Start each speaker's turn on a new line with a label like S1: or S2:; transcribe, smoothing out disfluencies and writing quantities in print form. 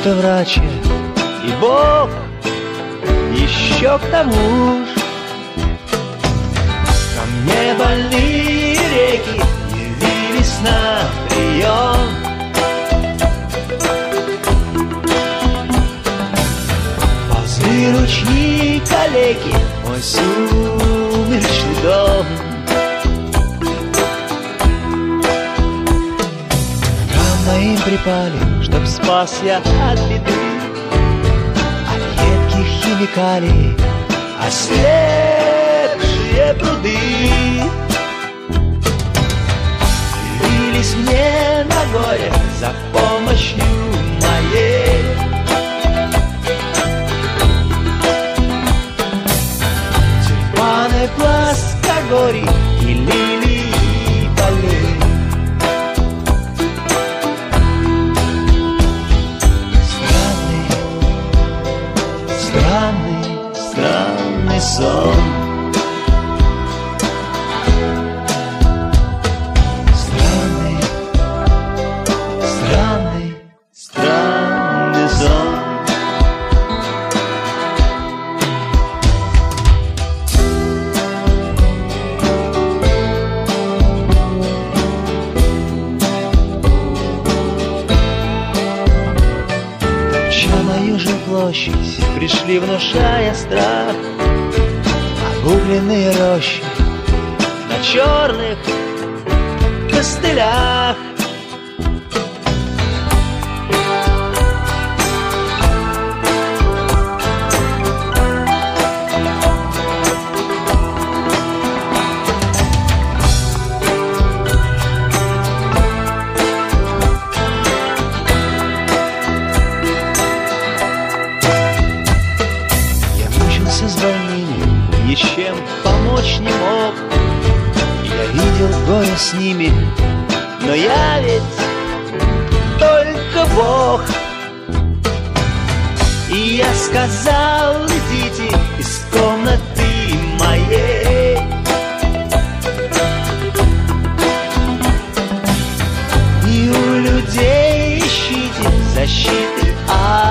S1: будто врач и Бог еще к тому ж. Ко мне больные реки явились на прием. Ползли ручьи калеки, мой сумеречный дом. Моим припали, чтоб спас я от беды, от едких химикалий, ослепшие пруды явились мне на горе за помощью моей. Тюльпаны плоскогорий и лилии полей. Странный сон. Странный сон. Туча на Южную площадь пришли, внушая страх. Обугленные рощи на черных костылях. С больными ничем помочь не мог. Я видел горе с ними, но я ведь только Бог. И я сказал: идите из комнаты моей. И у людей ищите защиты